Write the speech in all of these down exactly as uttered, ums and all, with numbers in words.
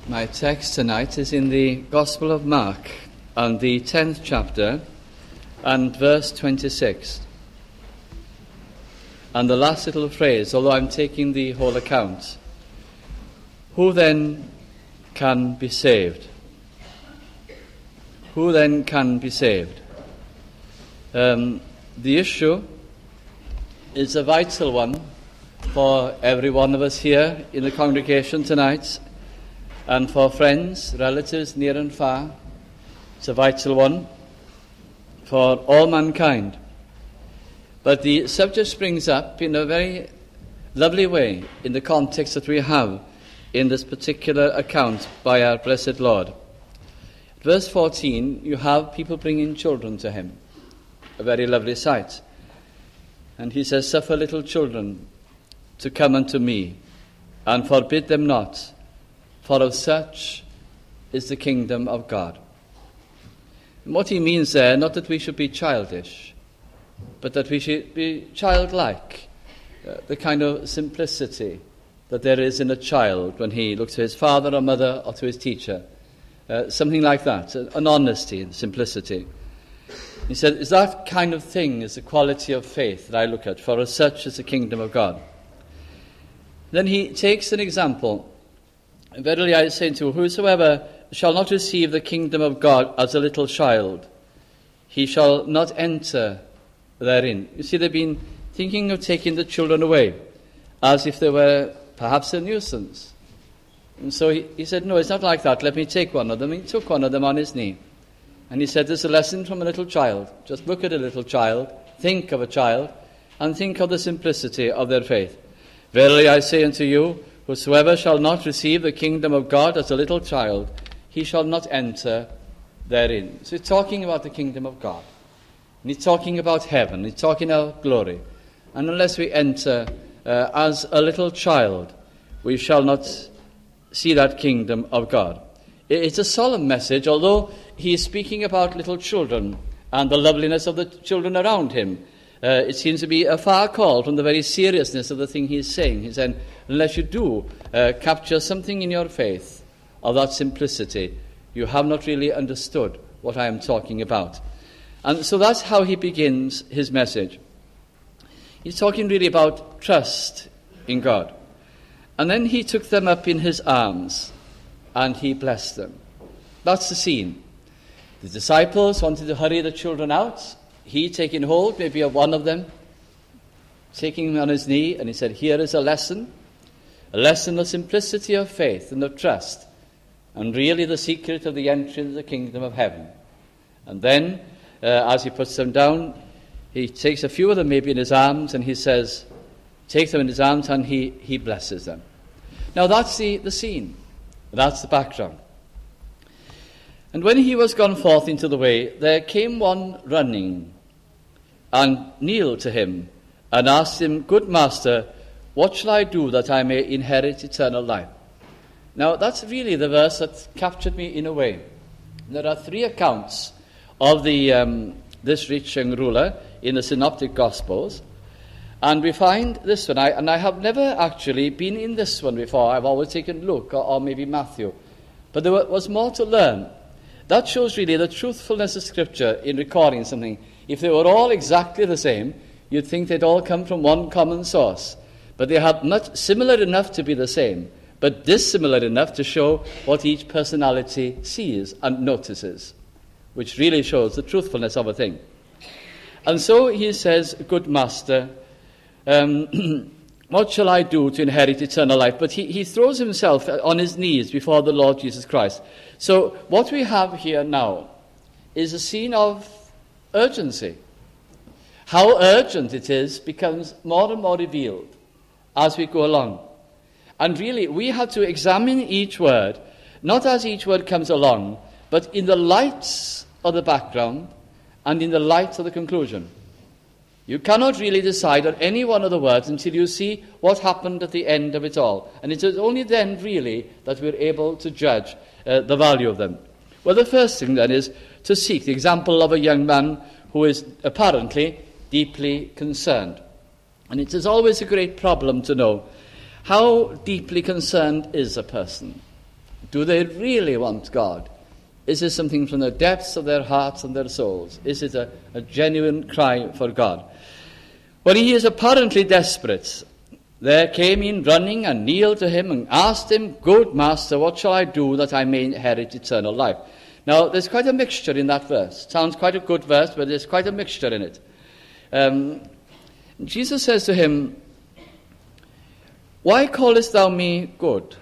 My text tonight is in the Gospel of Mark, and the tenth chapter, and verse twenty-six. And the last little phrase, although I'm taking the whole account. Who then can be saved? Who then can be saved? Um, the issue is a vital one for every one of us here in the congregation tonight, and for friends, relatives near and far. It's a vital one for all mankind. But the subject springs up in a very lovely way in the context that we have in this particular account by our blessed Lord. Verse fourteen, you have people bringing children to him. A very lovely sight. And he says, suffer little children to come unto me, and forbid them not, for of such is the kingdom of God. And what he means there, not that we should be childish, but that we should be childlike, uh, the kind of simplicity that there is in a child when he looks to his father or mother or to his teacher. Uh, something like that, an honesty and simplicity. He said, is that kind of thing is the quality of faith that I look at, for as such is the kingdom of God. Then he takes an example. Verily I say unto you, whosoever shall not receive the kingdom of God as a little child, he shall not enter therein. You see, they've been thinking of taking the children away, as if they were perhaps a nuisance. And so he, he said, no, it's not like that. Let me take one of them. He took one of them on his knee. And he said, there's a lesson from a little child. Just look at a little child, think of a child, and think of the simplicity of their faith. Verily I say unto you, whosoever shall not receive the kingdom of God as a little child, he shall not enter therein. So he's talking about the kingdom of God. And he's talking about heaven. He's talking about glory. And unless we enter uh, as a little child, we shall not see that kingdom of God. It's a solemn message, although he is speaking about little children and the loveliness of the children around him. Uh, it seems to be a far call from the very seriousness of the thing he is saying. He said, unless you do uh, capture something in your faith of that simplicity, you have not really understood what I am talking about. And so that's how he begins his message. He's talking really about trust in God. And then he took them up in his arms and he blessed them. That's the scene. The disciples wanted to hurry the children out. He taking hold maybe of one of them, taking him on his knee, and he said, here is a lesson, a lesson of simplicity of faith and of trust, and really the secret of the entry into the kingdom of heaven. And then, uh, as he puts them down, he takes a few of them maybe in his arms, and he says, take them in his arms, and he, he blesses them. Now that's the, the scene. That's the background. And when he was gone forth into the way, there came one running, and kneeled to him, and asked him, good master, what shall I do that I may inherit eternal life? Now that's really the verse that captured me in a way. There are three accounts of the um, this rich young ruler in the Synoptic Gospels, and we find this one, I, and I have never actually been in this one before. I've always taken Luke or, or maybe Matthew, but there was more to learn. That shows really the truthfulness of Scripture in recording something. If they were all exactly the same, you'd think they'd all come from one common source. But they have much similar enough to be the same, but dissimilar enough to show what each personality sees and notices, which really shows the truthfulness of a thing. And so he says, good master, um, what shall I do to inherit eternal life? But he, he throws himself on his knees before the Lord Jesus Christ. So what we have here now is a scene of urgency. How urgent it is becomes more and more revealed as we go along. And really, we have to examine each word, not as each word comes along, but in the light of the background and in the light of the conclusion. You cannot really decide on any one of the words until you see what happened at the end of it all. And it is only then, really, that we're able to judge uh, the value of them. Well, the first thing, then, is to seek the example of a young man who is apparently deeply concerned. And it is always a great problem to know, how deeply concerned is a person? Do they really want God? Is it something from the depths of their hearts and their souls? Is it a, a genuine cry for God? Well, he is apparently desperate. There came in running and kneeled to him and asked him, "Good master, what shall I do that I may inherit eternal life?" Now, there's quite a mixture in that verse. Sounds quite a good verse, but there's quite a mixture in it. Um, Jesus says to him, "Why callest thou me good?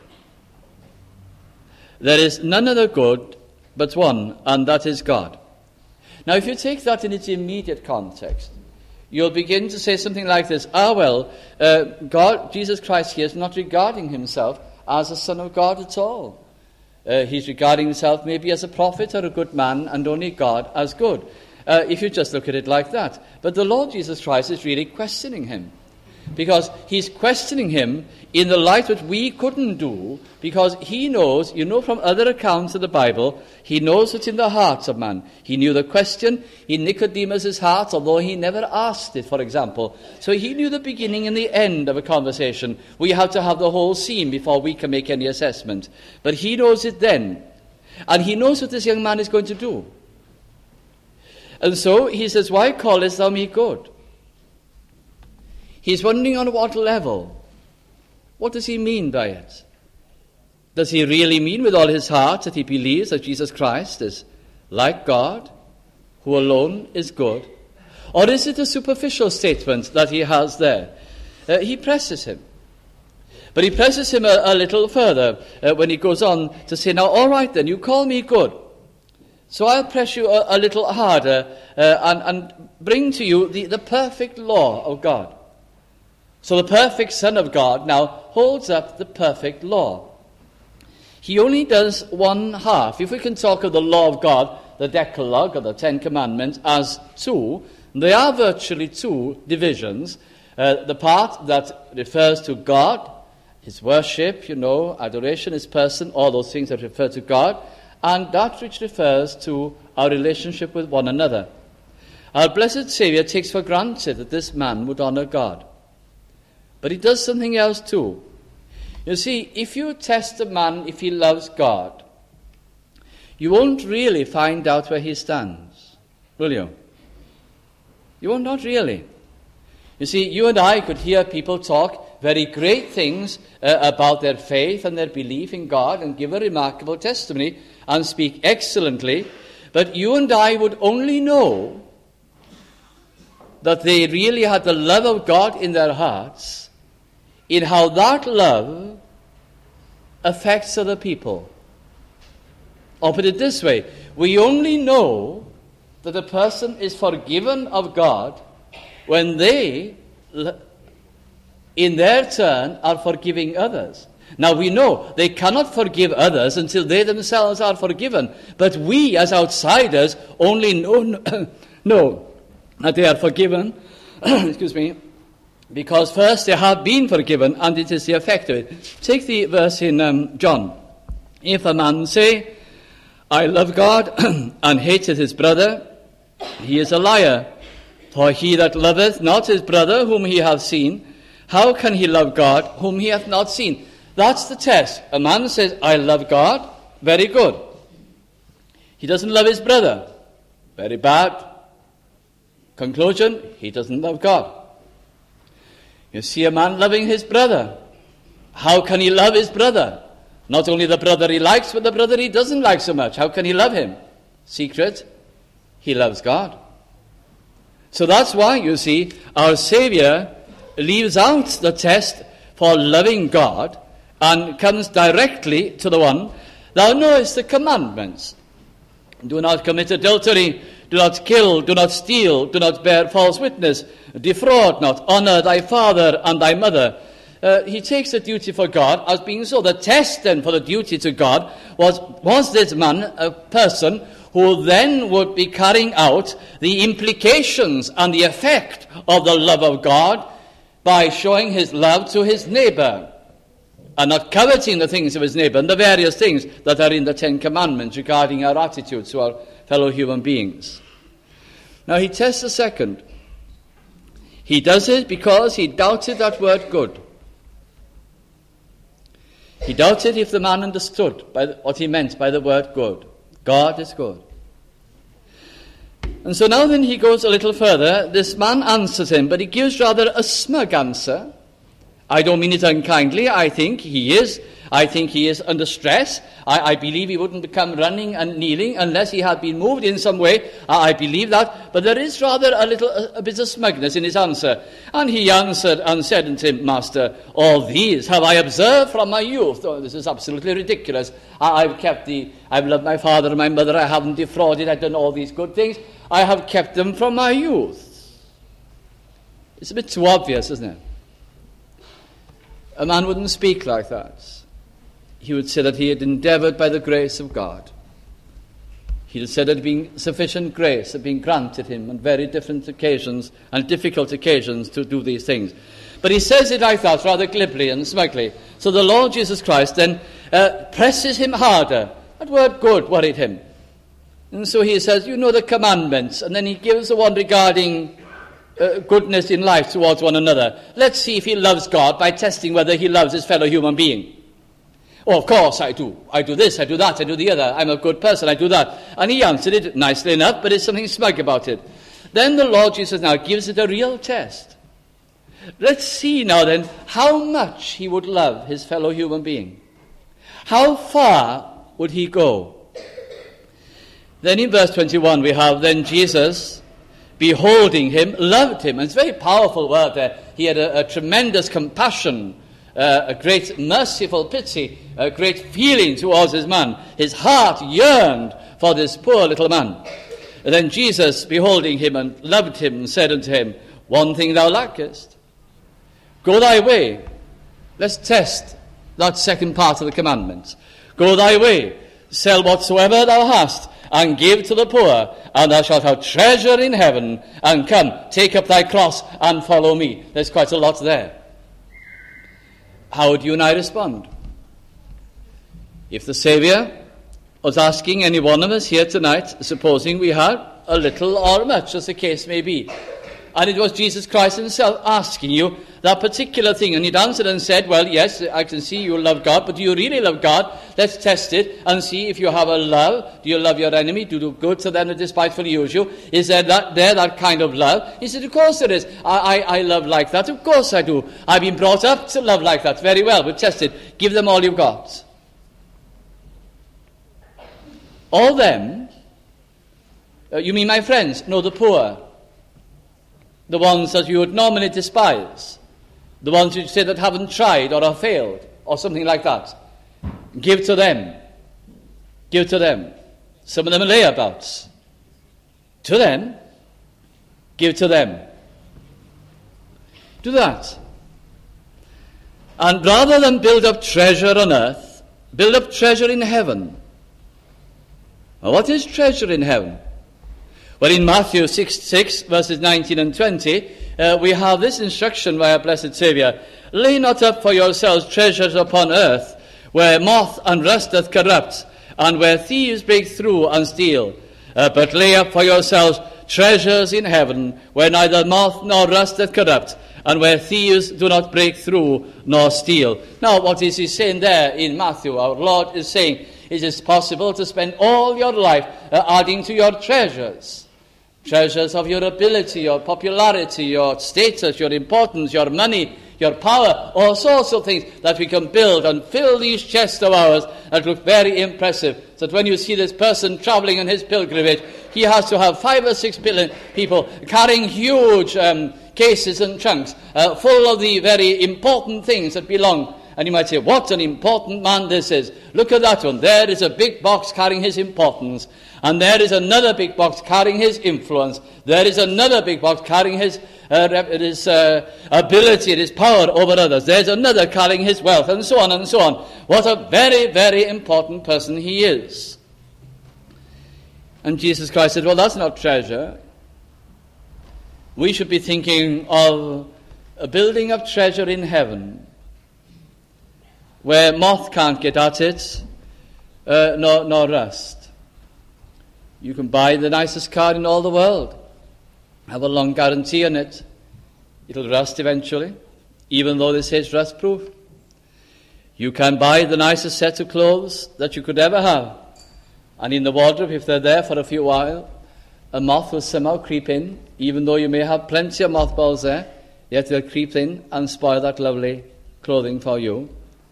There is none other good but one, and that is God." Now, if you take that in its immediate context, you'll begin to say something like this. Ah, well, uh, God, Jesus Christ here is not regarding himself as a son of God at all. Uh, he's regarding himself maybe as a prophet or a good man, and only God as good, uh, if you just look at it like that. But the Lord Jesus Christ is really questioning him, because he's questioning him in the light that we couldn't do, because he knows, you know from other accounts of the Bible, he knows what's in the hearts of man. He knew the question in Nicodemus' heart, although he never asked it, for example. So he knew the beginning and the end of a conversation. We have to have the whole scene before we can make any assessment. But he knows it then. And he knows what this young man is going to do. And so he says, "Why callest thou me good?" He's wondering on what level. What does he mean by it? Does he really mean with all his heart that he believes that Jesus Christ is like God, who alone is good? Or is it a superficial statement that he has there? Uh, he presses him. But he presses him a, a little further uh, when he goes on to say, "Now, all right then, you call me good. So I'll press you a, a little harder uh, and, and bring to you the, the perfect law of God." So the perfect Son of God now holds up the perfect law. He only does one half. If we can talk of the law of God, the Decalogue or the Ten Commandments, as two, they are virtually two divisions. Uh, the part that refers to God, his worship, you know, adoration, his person, all those things that refer to God, and that which refers to our relationship with one another. Our blessed Saviour takes for granted that this man would honor God. But he does something else too. You see, if you test a man if he loves God, you won't really find out where he stands, will you? You won't, not really. You see, you and I could hear people talk very great things uh, about their faith and their belief in God and give a remarkable testimony and speak excellently, but you and I would only know that they really had the love of God in their hearts in how that love affects other people. Or put it this way, we only know that a person is forgiven of God when they, in their turn, are forgiving others. Now we know they cannot forgive others until they themselves are forgiven. But we, as outsiders, only know, know that they are forgiven, excuse me, because first they have been forgiven, and it is the effect of it. Take the verse in um, John. "If a man say, I love God, and hateth his brother, he is a liar. For he that loveth not his brother whom he hath seen, how can he love God whom he hath not seen?" That's the test. A man says, "I love God," very good. He doesn't love his brother, very bad. Conclusion, he doesn't love God. You see a man loving his brother. How can he love his brother? Not only the brother he likes, but the brother he doesn't like so much. How can he love him? Secret, he loves God. So that's why, you see, our Saviour leaves out the test for loving God and comes directly to the one. Thou knowest the commandments. Do not commit adultery, do not kill, do not steal, do not bear false witness, defraud not, honor thy father and thy mother. Uh, he takes the duty for God as being so. The test then for the duty to God was, was this man a person who then would be carrying out the implications and the effect of the love of God by showing his love to his neighbor and not coveting the things of his neighbor and the various things that are in the Ten Commandments regarding our attitudes to our fellow human beings. Now he tests the second. He does it because he doubted that word good. He doubted if the man understood by the, what he meant by the word good. God is good. And so now then he goes a little further. This man answers him, but he gives rather a smug answer. I don't mean it unkindly. I think he is. I think he is under stress. I, I believe he wouldn't become running and kneeling unless he had been moved in some way. I, I believe that. But there is rather a little, a, a bit of smugness in his answer. And he answered and said unto him, Master, all these have I observed from my youth. Oh, this is absolutely ridiculous. I, I've kept the, I've loved my father and my mother. I haven't defrauded. I've done all these good things. I have kept them from my youth. It's a bit too obvious, isn't it? A man wouldn't speak like that. He would say that he had endeavored by the grace of God. He had said that being sufficient grace had been granted him on very different occasions and difficult occasions to do these things. But he says it like that, rather glibly and smugly. So the Lord Jesus Christ then uh, presses him harder. That word good worried him. And so he says, you know the commandments. And then he gives the one regarding uh, goodness in life towards one another. Let's see if he loves God by testing whether he loves his fellow human being. Oh, of course I do. I do this, I do that, I do the other. I'm a good person, I do that. And he answered it nicely enough, but there's something smug about it. Then the Lord Jesus now gives it a real test. Let's see now then how much he would love his fellow human being. How far would he go? Then in verse twenty-one we have, then Jesus, beholding him, loved him. And it's a very powerful word there. He had a, a tremendous compassion, uh, a great merciful pity, a great feeling towards his man. His heart yearned for this poor little man. And then Jesus, beholding him and loved him, said unto him, one thing thou lackest. Go thy way. Let's test that second part of the commandment. Go thy way. Sell whatsoever thou hast, and give to the poor, and thou shalt have treasure in heaven. And come, take up thy cross, and follow me. There's quite a lot there. How would you and I respond? If the Saviour was asking any one of us here tonight, supposing we had a little or much, as the case may be, and it was Jesus Christ himself asking you that particular thing, and he'd answered and said, well, yes, I can see you love God, but do you really love God? Let's test it and see if you have a love. Do you love your enemy? Do you do good to them that despitefully use you? Is there that, there that kind of love? He said, of course there is. I, I, I love like that. Of course I do. I've been brought up to love like that. Very well. We'll test it. Give them all you've got. All them? Uh, you mean my friends? No, the poor. The ones that you would normally despise. The ones you say that haven't tried or have failed or something like that. Give to them. Give to them. Some of them are layabouts. To them. Give to them. Do that. And rather than build up treasure on earth, build up treasure in heaven. Now, what is treasure in heaven? Well, in Matthew six, six verses nineteen and twenty, uh, we have this instruction by our blessed Saviour. Lay not up for yourselves treasures upon earth, where moth and rust doth corrupt, and where thieves break through and steal. Uh, but lay up for yourselves treasures in heaven, where neither moth nor rust doth corrupt, and where thieves do not break through nor steal. Now, what is he saying there in Matthew? Our Lord is saying, it is possible to spend all your life uh, adding to your treasures. Treasures of your ability, your popularity, your status, your importance, your money, your power, all sorts of things that we can build and fill these chests of ours that look very impressive. So that when you see this person traveling on his pilgrimage, he has to have five or six people carrying huge um, cases and trunks uh, full of the very important things that belong. And you might say, what an important man this is. Look at that one. There is a big box carrying his importance. And there is another big box carrying his influence. There is another big box carrying his, uh, his uh, ability, his power over others. There's another carrying his wealth, and so on and so on. What a very, very important person he is. And Jesus Christ said, well, that's not treasure. We should be thinking of a building of treasure in heaven, where moth can't get at it, uh, nor, nor rust. You can buy the nicest car in all the world, have a long guarantee on it. It'll rust eventually, even though they say it's rust-proof. You can buy the nicest set of clothes that you could ever have. And in the wardrobe, if they're there for a few while, a moth will somehow creep in, even though you may have plenty of mothballs there, yet they'll creep in and spoil that lovely clothing for you.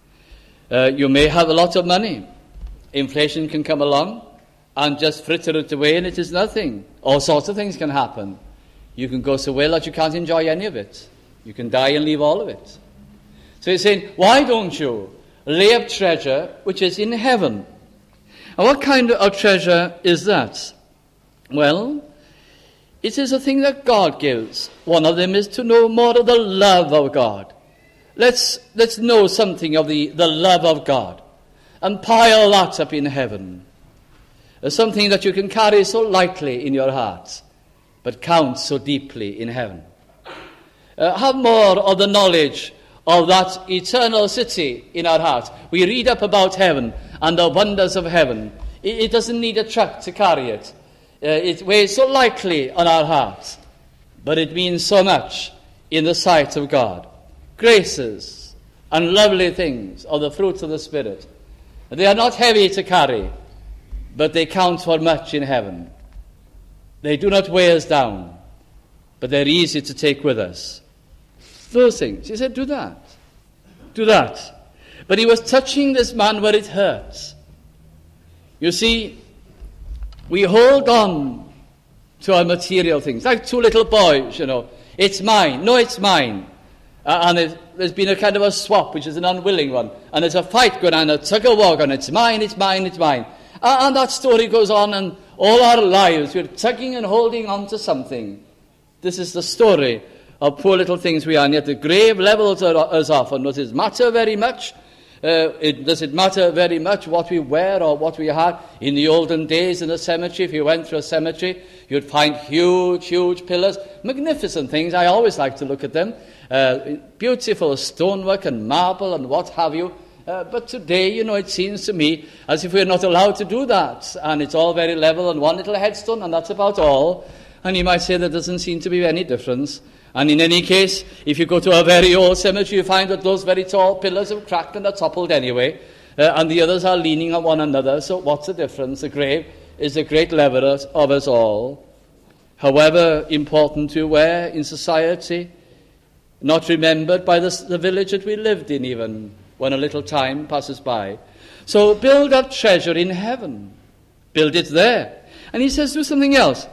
Uh, you may have a lot of money. Inflation can come along and just fritter it away, and it is nothing. All sorts of things can happen. You can go so ill that you can't enjoy any of it. You can die and leave all of it. So he's saying, why don't you lay up treasure which is in heaven? And what kind of treasure is that? Well, it is a thing that God gives. One of them is to know more of the love of God. Let's, let's know something of the, the love of God and pile that up in heaven. As something that you can carry so lightly in your heart, but count so deeply in heaven. Uh, have more of the knowledge of that eternal city in our hearts. We read up about heaven and the wonders of heaven. It, it doesn't need a truck to carry it. Uh, it weighs so lightly on our hearts, but it means so much in the sight of God. Graces and lovely things of the fruits of the Spirit. They are not heavy to carry, but they count for much in heaven. They do not weigh us down, but they're easy to take with us. Those things. He said, do that. Do that. But he was touching this man where it hurts. You see, we hold on to our material things, like two little boys, you know. It's mine. No, it's mine. Uh, and it, there's been a kind of a swap, which is an unwilling one. And there's a fight going on, a tug-of-war on. It's mine, it's mine, it's mine. Uh, and that story goes on, and all our lives we're tugging and holding on to something. This is the story of poor little things we are. And yet the grave levels us often. Does it matter very much? Uh, it, does it matter very much what we wear or what we had? In the olden days in the cemetery, if you went through a cemetery, you'd find huge, huge pillars, magnificent things. I always like to look at them. Uh, beautiful stonework and marble and what have you. Uh, but today, you know, it seems to me as if we're not allowed to do that. And it's all very level and one little headstone, and that's about all. And you might say there doesn't seem to be any difference. And in any case, if you go to a very old cemetery, you find that those very tall pillars have cracked and are toppled anyway, uh, and the others are leaning on one another. So what's the difference? The grave is the great leveler of us all. However important we were in society, not remembered by the, the village that we lived in even, when a little time passes by. So build up treasure in heaven. Build it there. And he says, do something else.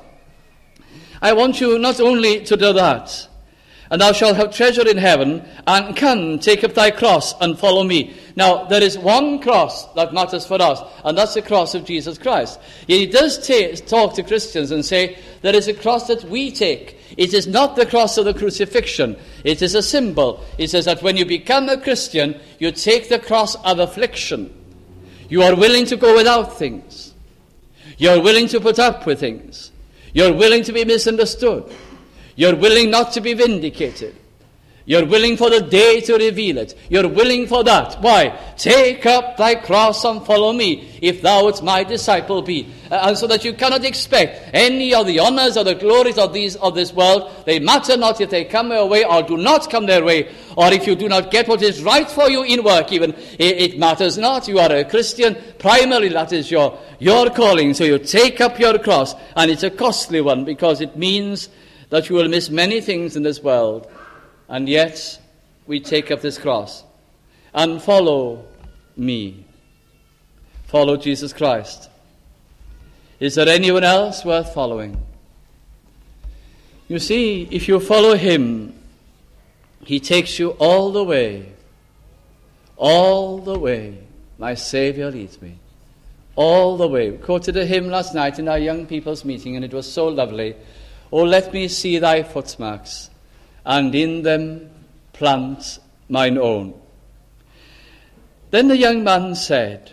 I want you not only to do that, and thou shalt have treasure in heaven, and come, take up thy cross and follow me. Now, there is one cross that matters for us, and that's the cross of Jesus Christ. He does ta- talk to Christians and say, there is a cross that we take. It is not the cross of the crucifixion. It is a symbol. It says that when you become a Christian, you take the cross of affliction. You are willing to go without things. You are willing to put up with things. You're willing to be misunderstood. You're willing not to be vindicated. You're willing for the day to reveal it. You're willing for that. Why? Take up thy cross and follow me, if thou wouldst my disciple be. Uh, and so that you cannot expect any of the honors or the glories of these of this world. They matter not if they come their way or do not come their way, or if you do not get what is right for you in work even. It, it matters not. You are a Christian. Primarily that is your, your calling. So you take up your cross, and it's a costly one because it means that you will miss many things in this world. And yet, we take up this cross and follow me. Follow Jesus Christ. Is there anyone else worth following? You see, if you follow him, he takes you all the way. All the way. My Savior leads me. All the way. We quoted a hymn last night in our young people's meeting, and it was so lovely. Oh, let me see thy footmarks, and in them plant mine own. Then the young man said,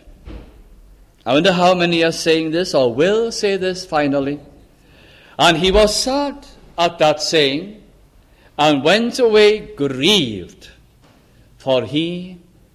I wonder how many are saying this or will say this finally. And he was sad at that saying, and went away grieved, for he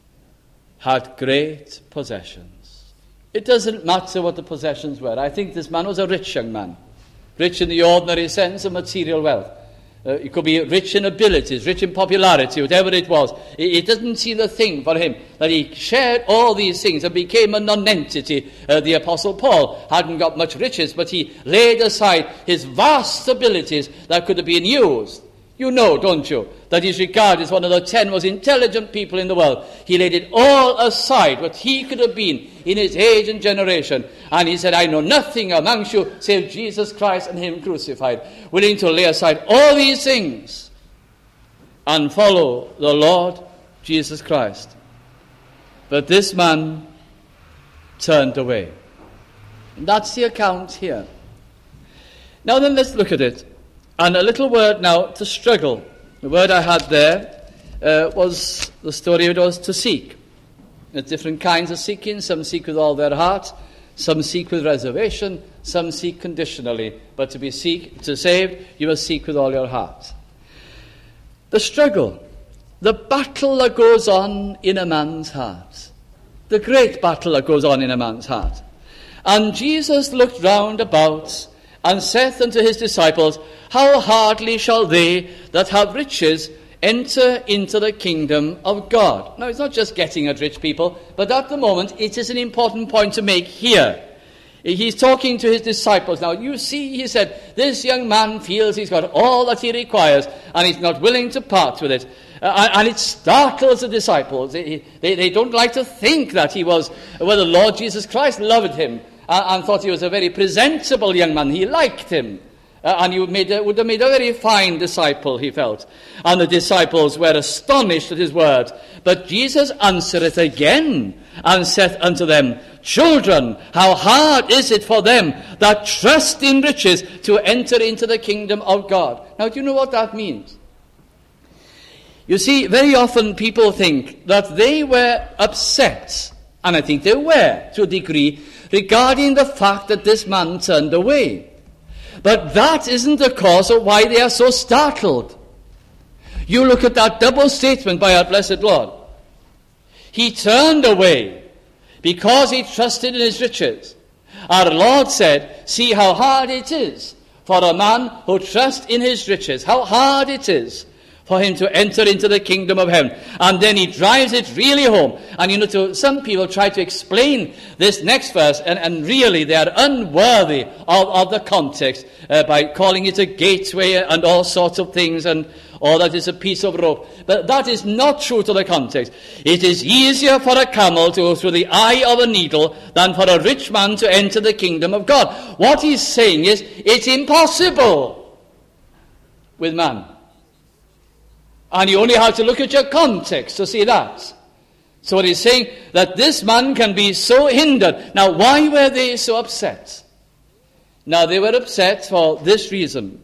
had great possessions. It doesn't matter what the possessions were. I think this man was a rich young man, rich in the ordinary sense of material wealth. Uh, he could be rich in abilities, rich in popularity, whatever it was. It, it doesn't seem a thing for him that he shared all these things and became a non-entity. Uh, the Apostle Paul hadn't got much riches, but he laid aside his vast abilities that could have been used. You know, don't you, that he's regarded as one of the ten most intelligent people in the world. He laid it all aside, what he could have been in his age and generation. And he said, I know nothing amongst you save Jesus Christ and him crucified. Willing to lay aside all these things and follow the Lord Jesus Christ. But this man turned away. And that's the account here. Now then, let's look at it. And a little word now, to struggle. The word I had there uh, was, the story of it was to seek. There's different kinds of seeking. Some seek with all their heart. Some seek with reservation. Some seek conditionally. But to be seek, to saved, you must seek with all your heart. The struggle. The battle that goes on in a man's heart. The great battle that goes on in a man's heart. And Jesus looked round about and saith unto his disciples, how hardly shall they that have riches enter into the kingdom of God. Now, it's not just getting at rich people, but at the moment, it is an important point to make here. He's talking to his disciples. Now, you see, he said, this young man feels he's got all that he requires, and he's not willing to part with it. Uh, and it startles the disciples. They, they, they don't like to think that he was, well, the Lord Jesus Christ loved him, uh, and thought he was a very presentable young man. He liked him. Uh, and he would, made a, would have made a very fine disciple, he felt. And the disciples were astonished at his words. But Jesus answereth again, and saith unto them, children, how hard is it for them that trust in riches to enter into the kingdom of God. Now, do you know what that means? You see, very often people think that they were upset, and I think they were, to a degree, regarding the fact that this man turned away. But that isn't the cause of why they are so startled. You look at that double statement by our blessed Lord. He turned away because he trusted in his riches. Our Lord said, see how hard it is for a man who trusts in his riches. How hard it is for him to enter into the kingdom of heaven. And then he drives it really home. And you know, to, some people try to explain this next verse, and, and really they are unworthy of, of the context uh, by calling it a gateway and all sorts of things, and or that is a piece of rope. But that is not true to the context. It is easier for a camel to go through the eye of a needle than for a rich man to enter the kingdom of God. What he's saying is, it's impossible with man. And you only have to look at your context to see that. So what he's saying, that this man can be so hindered. Now, why were they so upset? Now, they were upset for this reason.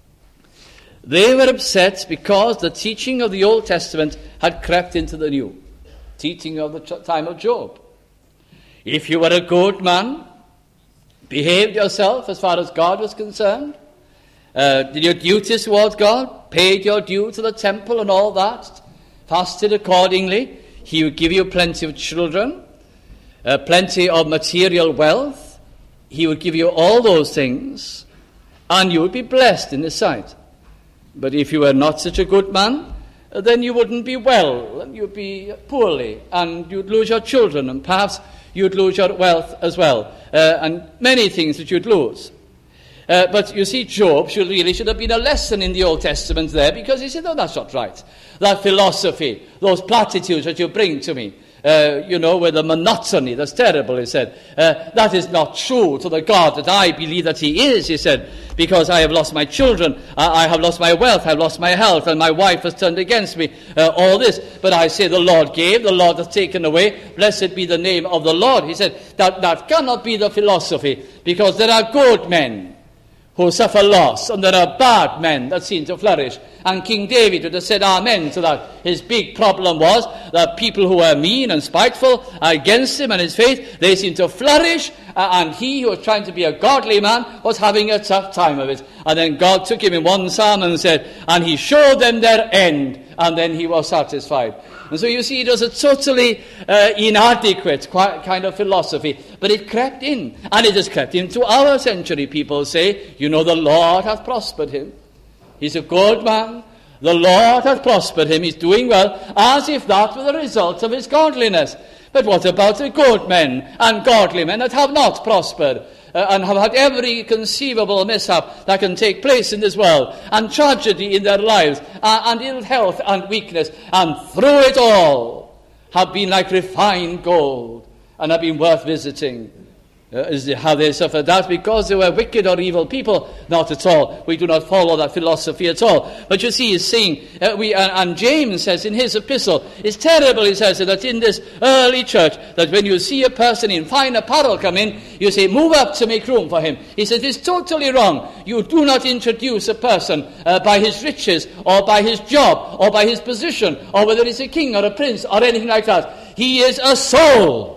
They were upset because the teaching of the Old Testament had crept into the New. Teaching of the time of Job. If you were a good man, behaved yourself as far as God was concerned, Uh, did your duties towards God, paid your due to the temple and all that, fasted accordingly, he would give you plenty of children, uh, plenty of material wealth, he would give you all those things, and you would be blessed in his sight. But if you were not such a good man, then you wouldn't be well, and you'd be poorly, and you'd lose your children, and perhaps you'd lose your wealth as well, uh, and many things that you'd lose. Uh, but you see, Job should really should have been a lesson in the Old Testament there, because he said, no, that's not right. That philosophy, those platitudes that you bring to me, uh, you know, with the monotony, that's terrible, he said. Uh, that is not true to the God that I believe that he is, he said, because I have lost my children, I, I have lost my wealth, I have lost my health, and my wife has turned against me, uh, all this. But I say the Lord gave, the Lord has taken away, blessed be the name of the Lord. He said, that, that cannot be the philosophy, because there are good men who suffer loss, and there are bad men that seem to flourish. And King David would have said amen to that. His big problem was that people who were mean and spiteful against him and his faith, they seemed to flourish, uh, and he who was trying to be a godly man was having a tough time of it. And then God took him in one psalm and said, and he showed them their end, and then he was satisfied. And so you see, it was a totally uh, inadequate kind of philosophy. But it crept in. And it has crept into our century. People say, you know, the Lord hath prospered him. He's a good man. The Lord hath prospered him. He's doing well, as if that were the result of his godliness. But what about the good men and godly men that have not prospered uh, and have had every conceivable mishap that can take place in this world, and tragedy in their lives, uh, and ill health and weakness, and through it all have been like refined gold and have been worth visiting? Uh, is how they suffered that because they were wicked or evil people? Not at all. We do not follow that philosophy at all. But you see, he's saying, uh, we, uh, and James says in his epistle, it's terrible, he says, that in this early church, that when you see a person in fine apparel come in, you say, move up to make room for him. He says, it's totally wrong. You do not introduce a person uh, by his riches, or by his job, or by his position, or whether he's a king or a prince, or anything like that. He is a soul.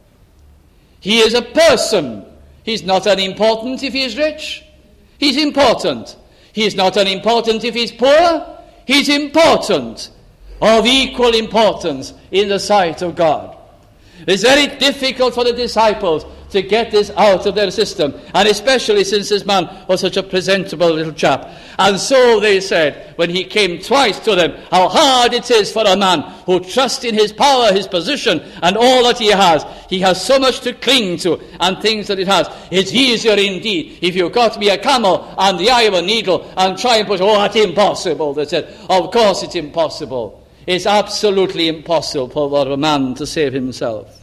He is a person. He's not unimportant if he is rich. He's important. He's not unimportant if he's poor. He's important, of equal importance in the sight of God. It's very difficult for the disciples to get this out of their system, and especially since this man was such a presentable little chap. And so they said, when he came twice to them, how hard it is for a man who trusts in his power, his position, and all that he has. He has so much to cling to, and things that it has. It's easier indeed if you got me a camel and the eye of a needle and try and put, oh, it's impossible. They said, of course it's impossible. It's absolutely impossible for a man to save himself.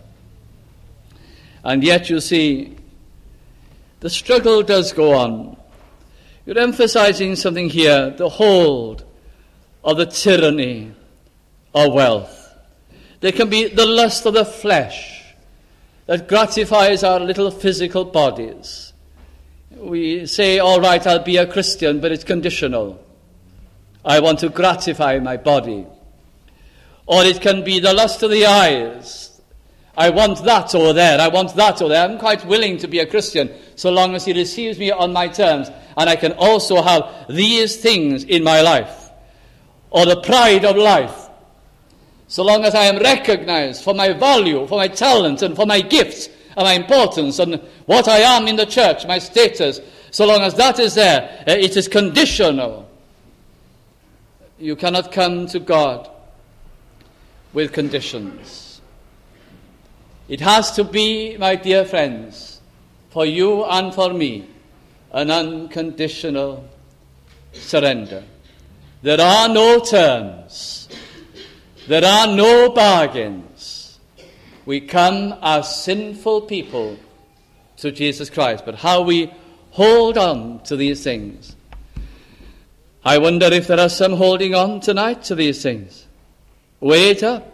And yet, you see, the struggle does go on. You're emphasizing something here, the hold of the tyranny of wealth. There can be the lust of the flesh that gratifies our little physical bodies. We say, all right, I'll be a Christian, but it's conditional. I want to gratify my body. Or it can be the lust of the eyes. I want that over there, I want that over there. I'm quite willing to be a Christian so long as he receives me on my terms, and I can also have these things in my life. Or the pride of life. So long as I am recognized for my value, for my talent, and for my gifts, and my importance, and what I am in the church, my status, so long as that is there, it is conditional. You cannot come to God with conditions. It has to be, my dear friends, for you and for me, an unconditional surrender. There are no terms. There are no bargains. We come as sinful people to Jesus Christ, but how we hold on to these things. I wonder if there are some holding on tonight to these things. Wait up.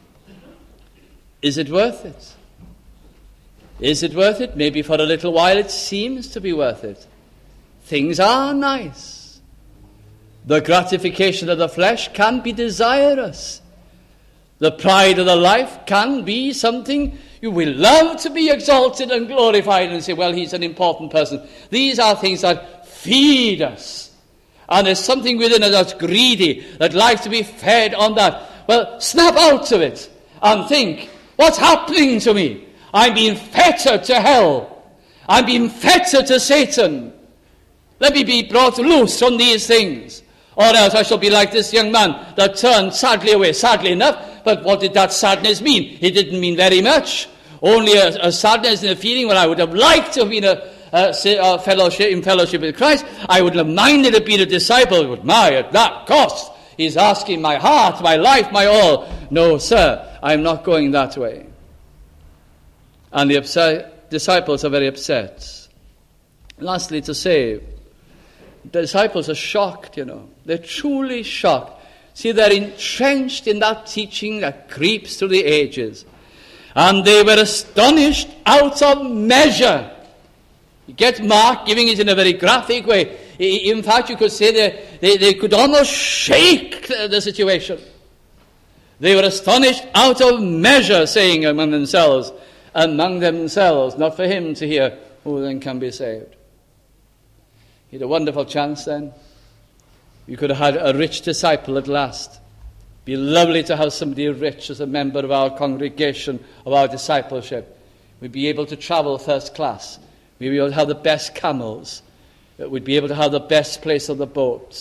Is it worth it? Is it worth it? Maybe for a little while it seems to be worth it. Things are nice. The gratification of the flesh can be desirous. The pride of the life can be something you will love to be exalted and glorified and say, well, he's an important person. These are things that feed us. And there's something within us that's greedy, that likes to be fed on that. Well, snap out of it and think, what's happening to me? I'm being fettered to hell. I'm being fettered to Satan. Let me be brought loose from these things. Or else I shall be like this young man that turned sadly away. Sadly enough, but what did that sadness mean? It didn't mean very much. Only a, a sadness and a feeling when I would have liked to have been a, a, a fellowship in fellowship with Christ. I wouldn't have minded to be a disciple. But my, at that cost, he's asking my heart, my life, my all. No, sir. I'm not going that way. And the upset, disciples are very upset. Lastly, to say, the disciples are shocked, you know. They're truly shocked. See, they're entrenched in that teaching that creeps through the ages. And they were astonished out of measure. You get Mark giving it in a very graphic way. In fact, you could say they, they, they could almost shake the situation. They were astonished out of measure, saying among themselves, among themselves, not for him to hear, who then can be saved. He had a wonderful chance then. You could have had a rich disciple at last. Be lovely to have somebody rich as a member of our congregation, of our discipleship. We'd be able to travel first class. We'd be able to have the best camels. We'd be able to have the best place on the boats.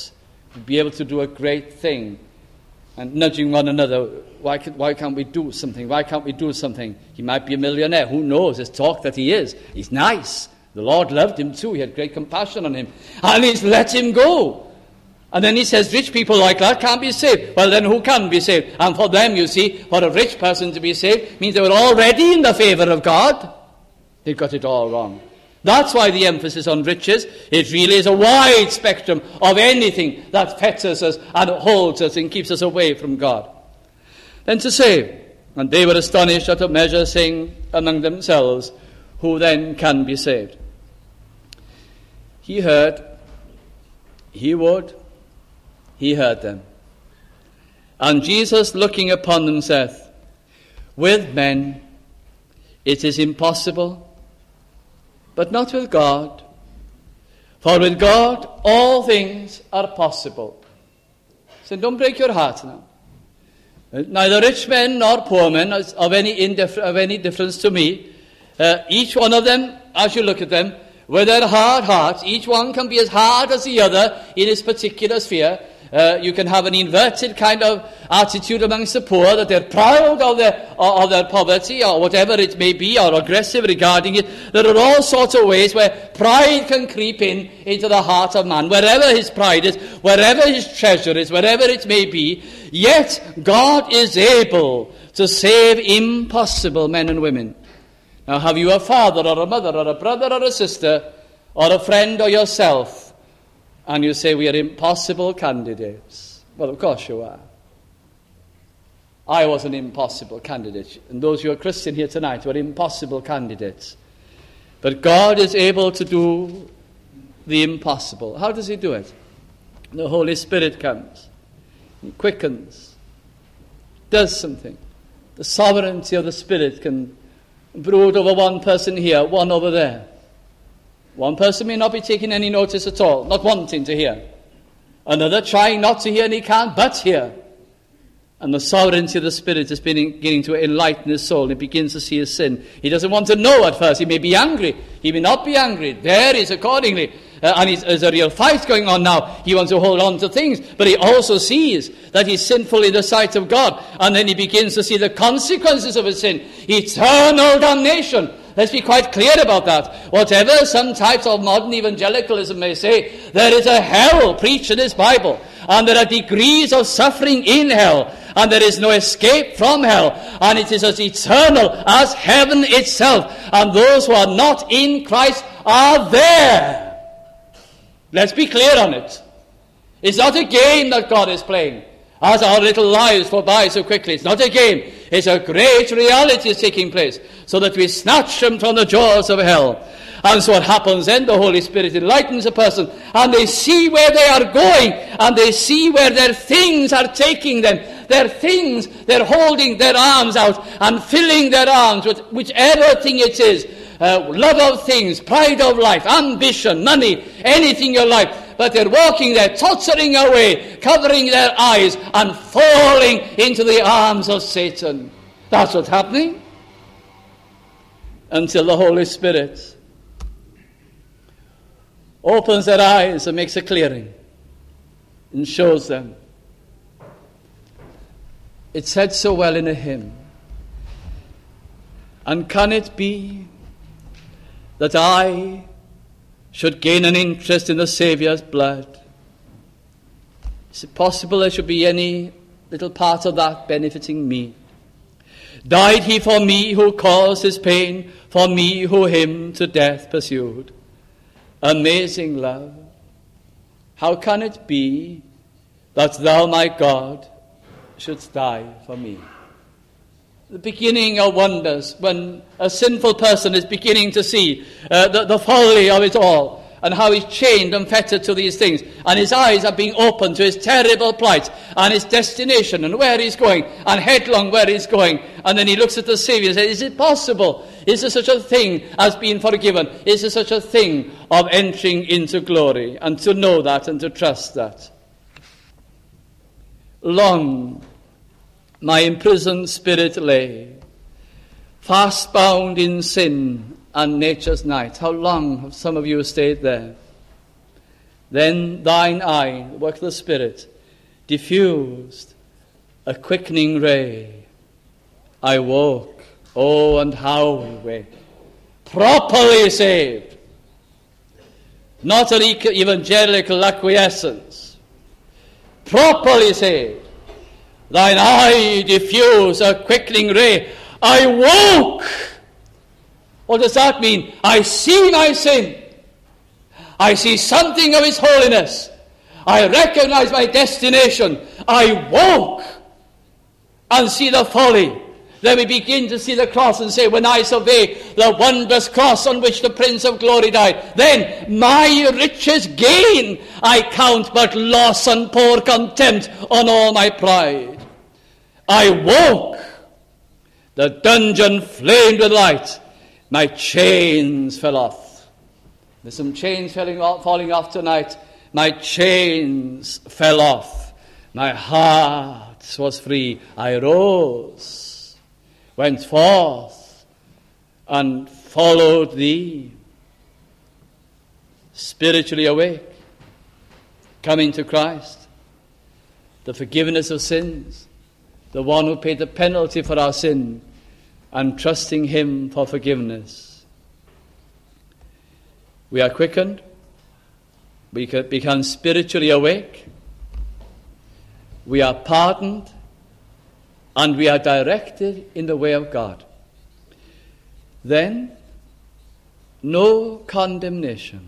to be able to do a great thing, and nudging one another, why, can, why can't we do something? Why can't we do something? He might be a millionaire. Who knows? There's talk that he is. He's nice. The Lord loved him too. He had great compassion on him. And he's let him go. And then he says, rich people like that can't be saved. Well, then who can be saved? And for them, you see, for a rich person to be saved means they were already in the favor of God. They got it all wrong. That's why the emphasis on riches. It really is a wide spectrum of anything that fetters us and holds us and keeps us away from God. Then to say, and they were astonished at a measure, saying among themselves, who then can be saved? He heard, he would, he heard them. And Jesus, looking upon them, saith, with men it is impossible, but not with God. For with God all things are possible. So don't break your heart now. Neither rich men nor poor men is of any, indif- of any difference to me. Uh, each one of them, as you look at them, with their hard hearts, each one can be as hard as the other in his particular sphere. Uh, you can have an inverted kind of attitude amongst the poor, that they're proud of their, of their poverty, or whatever it may be, or aggressive regarding it. There are all sorts of ways where pride can creep in into the heart of man. Wherever his pride is, wherever his treasure is, wherever it may be, yet God is able to save impossible men and women. Now, have you a father or a mother or a brother or a sister or a friend or yourself, and you say we are impossible candidates? Well, of course you are. I was an impossible candidate, and those who are Christian here tonight were impossible candidates. But God is able to do the impossible. How does he do it? The Holy Spirit comes, he quickens, does something. The sovereignty of the Spirit can brood over one person here, one over there. One person may not be taking any notice at all, not wanting to hear. Another trying not to hear, and he can't but hear. And the sovereignty of the Spirit is beginning to enlighten his soul. He begins to see his sin. He doesn't want to know at first. He may be angry. He may not be angry. There is accordingly. Uh, and there's a real fight going on now. He wants to hold on to things. But he also sees that he's sinful in the sight of God. And then he begins to see the consequences of his sin. Eternal damnation. Let's be quite clear about that. Whatever some types of modern evangelicalism may say, there is a hell preached in this Bible. And there are degrees of suffering in hell. And there is no escape from hell. And it is as eternal as heaven itself. And those who are not in Christ are there. Let's be clear on it. It's not a game that God is playing, as our little lives go by so quickly. It's not a game. It's a great reality is taking place, so that we snatch them from the jaws of hell. And so what happens then? The Holy Spirit enlightens a person, and they see where they are going, and they see where their things are taking them. Their things, they're holding their arms out and filling their arms with whichever thing it is. Uh, love of things, pride of life, ambition, money, anything you like. But they're walking there, tottering away, covering their eyes, and falling into the arms of Satan. That's what's happening. Until the Holy Spirit opens their eyes and makes a clearing and shows them. It's said so well in a hymn. And can it be that I should gain an interest in the Saviour's blood? Is it possible there should be any little part of that benefiting me? Died he for me who caused his pain, for me who him to death pursued. Amazing love. How can it be that thou, my God, shouldst die for me? The beginning of wonders, when a sinful person is beginning to see uh, the, the folly of it all, and how he's chained and fettered to these things, and his eyes are being opened to his terrible plight, and his destination, and where he's going, and headlong where he's going. And then he looks at the Saviour and says, is it possible? Is there such a thing as being forgiven? Is there such a thing of entering into glory? And to know that and to trust that. Long my imprisoned spirit lay, fast bound in sin and nature's night. How long have some of you stayed there? Then thine eye, the work of the Spirit, diffused a quickening ray. I woke, oh, and how we wake, properly saved. Not an evangelical acquiescence, properly saved. Thine eye diffused a quickening ray. I woke. What does that mean? I see my sin. I see something of His holiness. I recognize my destination. I woke and see the folly. Then we begin to see the cross and say, when I survey the wondrous cross on which the Prince of Glory died, then my richest gain I count but loss and pour contempt on all my pride. I woke. The dungeon flamed with light. My chains fell off. There's some chains falling off, falling off tonight. My chains fell off. My heart was free. I rose, went forth, and followed Thee. Spiritually awake, coming to Christ, the forgiveness of sins, the one who paid the penalty for our sin, and trusting Him for forgiveness. We are quickened. We become spiritually awake. We are pardoned. And we are directed in the way of God. Then, no condemnation.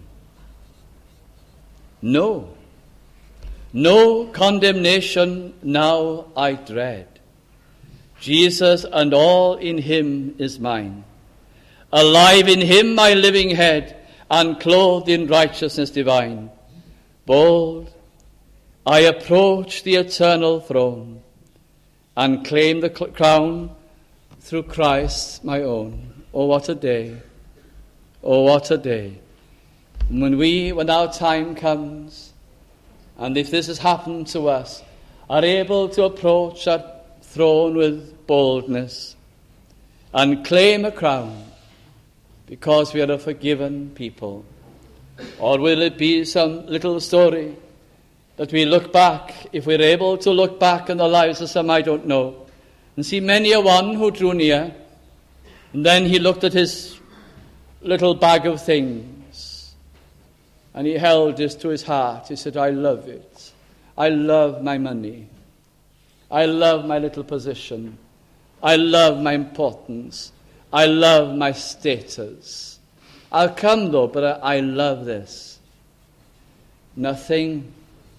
No. No condemnation now I dread. Jesus and all in Him is mine. Alive in Him my living head, and clothed in righteousness divine. Bold, I approach the eternal throne, and claim the crown through Christ my own. Oh, what a day. Oh, what a day. When we, when our time comes, and if this has happened to us, are able to approach that throne with boldness and claim a crown because we are a forgiven people. Or will it be some little story that we look back, if we're able to look back in the lives of some I don't know, and see many a one who drew near, and then he looked at his little bag of things, and he held this to his heart. He said, I love it. I love my money. I love my little position. I love my importance. I love my status. I'll come though, but I, I love this. Nothing,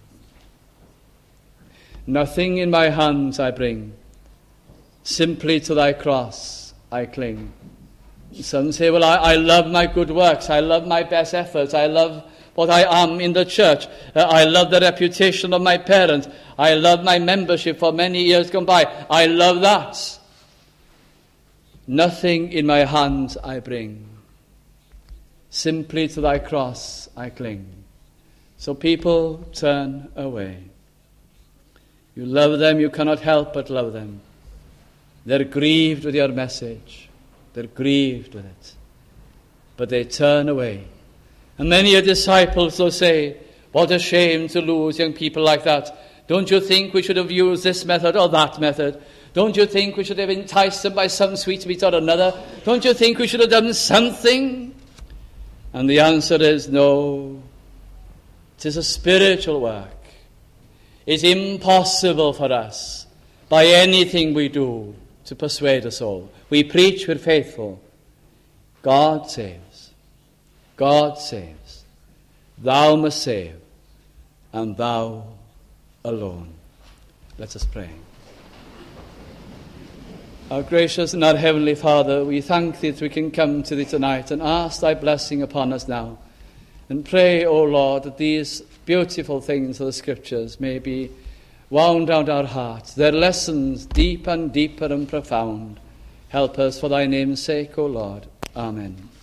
nothing in my hands I bring. Simply to thy cross I cling. Some say, well, I, I love my good works. I love my best efforts. I love what I am in the church. Uh, I love the reputation of my parents. I love my membership for many years gone by. I love that. Nothing in my hands I bring. Simply to thy cross I cling. So people turn away. You love them, you cannot help but love them. They're grieved with your message. They're grieved with it. But they turn away. And many a disciple will say, what a shame to lose young people like that. Don't you think we should have used this method or that method? Don't you think we should have enticed them by some sweetmeat or another? Don't you think we should have done something? And the answer is no. It is a spiritual work. It's impossible for us, by anything we do, to persuade us all. We preach, we're faithful. God saves. God saves. Thou must save, and thou alone. Let us pray. Our gracious and our heavenly Father, we thank Thee that we can come to Thee tonight and ask Thy blessing upon us now. And pray, O Lord, that these beautiful things of the Scriptures may be wound round our hearts, their lessons deep and deeper and profound. Help us for Thy name's sake, O Lord. Amen.